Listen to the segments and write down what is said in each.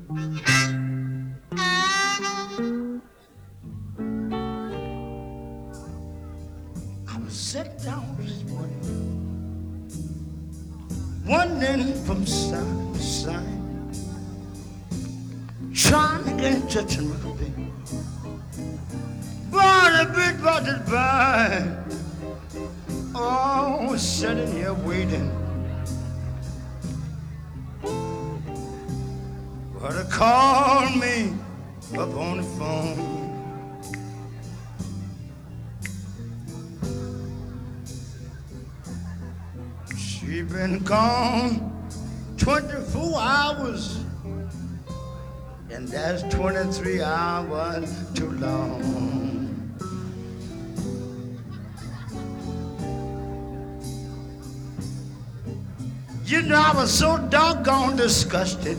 I was sitting down this morning, wandering from side to side, trying to get in touch with my baby. But a bit by the by, oh, sitting here waiting. But they called me up on the phone. She been gone 24 hours, and that's 23 hours too long. You know, I was so doggone disgusted,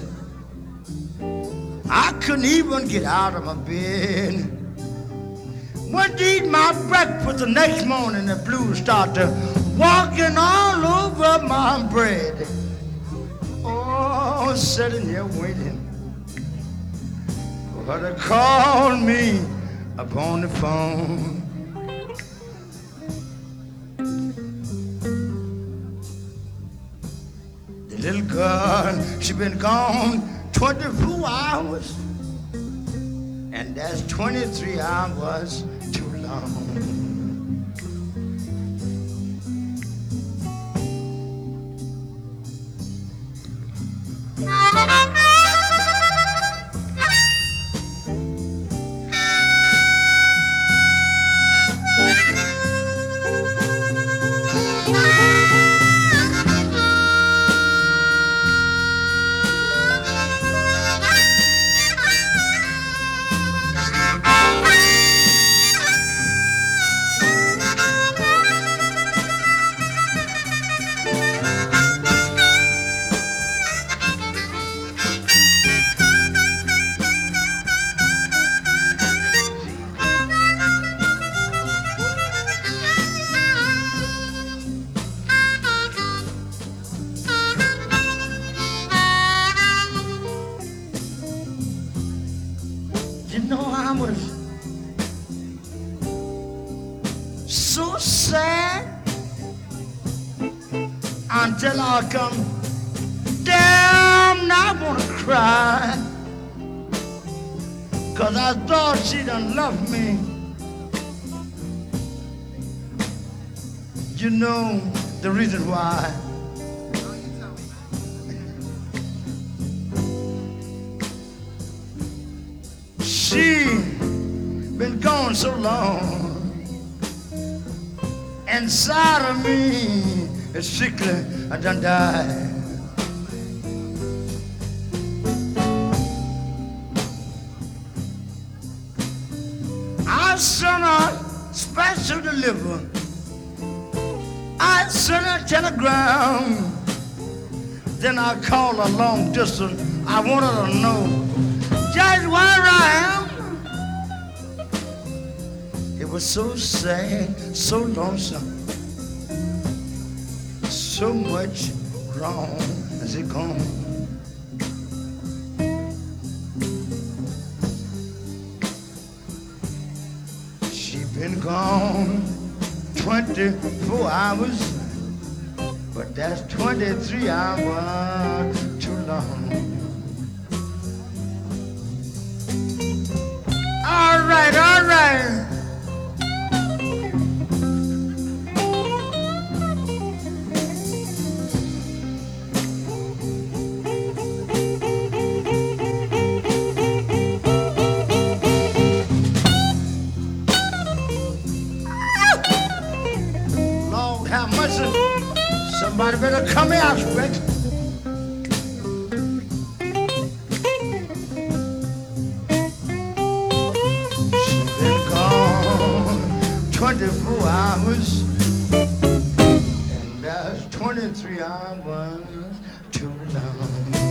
I couldn't even get out of my bed. Went to eat my breakfast the next morning, the blues started walking all over my bread. Oh, sitting here waiting for her to call me upon the phone. The little girl, she been gone 24 hours, and that's 23 hours too long. You know, I was so sad until I come down. I wanna cry, 'cause I thought she done left me. You know the reason why. She been gone so long, inside of me is sickly, I done died. I sent a special deliver, I sent a telegram, then I called a long distance. I wanted to know just where I am. It was so sad, so lonesome, so much wrong as it gone. She been gone 24 hours, but that's 23 hours too long. All right, all right. Lord have mercy. Somebody better come here, I expect. She's been gone 24 hours, and that's 23 hours too long.